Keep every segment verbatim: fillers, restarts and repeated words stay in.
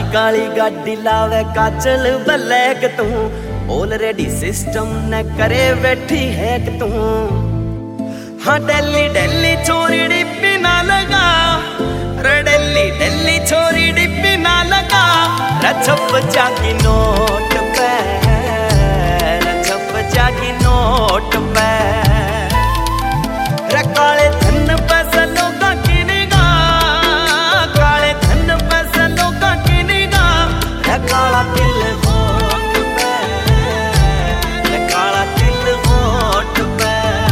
काली गाड़ी लावे काचल ब्लैक तू ऑलरेडी सिस्टम न करे बैठी है कि तू। हाँ डेली डेली छोरी डिप्पी ना लगा रे डेली डेली छोरी डिप्पी ना लगा रे छप जागी नोट पे रे छप जागी नोट पे रे काले धन पैसे लोगा की निगाह काले धन पैसे लोगा की निगाह रे काला दिल होठ पे रे काला दिल होठ पे।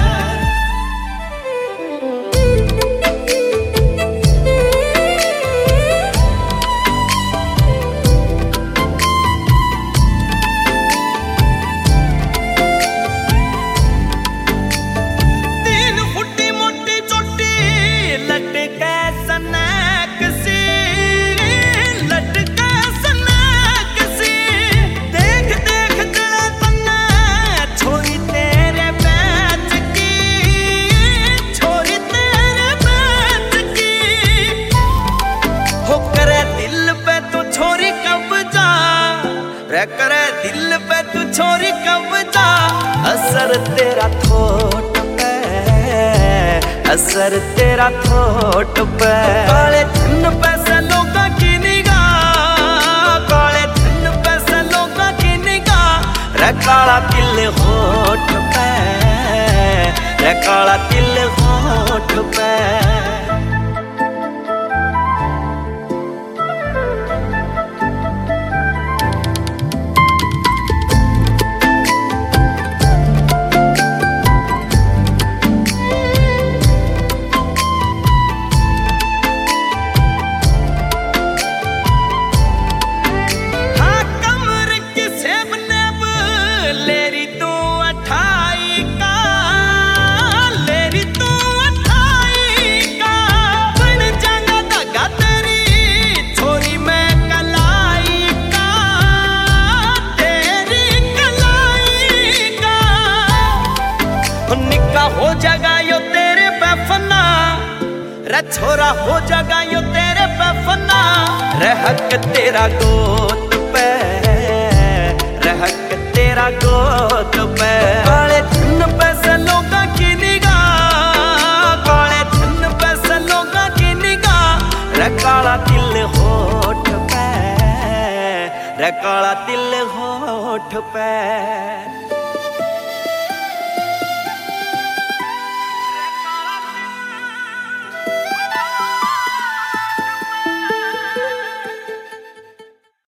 करे दिल पे तू छोरी कब्जा असर तेरा थोट पे असर तेरा थोट पे। काले धन पैसे लोगा की निगाह काले धन पैसे लोगा की निगाह रे काला दिल होठ पे रे काला दिल होठ पे। हो जागा यो तेरे पे फना रे छोरा हो जागा यो तेरे पे फना रे हक तेरा गोद पे रे हक तेरा गोद पे। काले धन पैसे लोगा की निगाह काले धन पैसे लोगा की निगाह रे काला दिल होठ पे रे काला दिल होठ पे।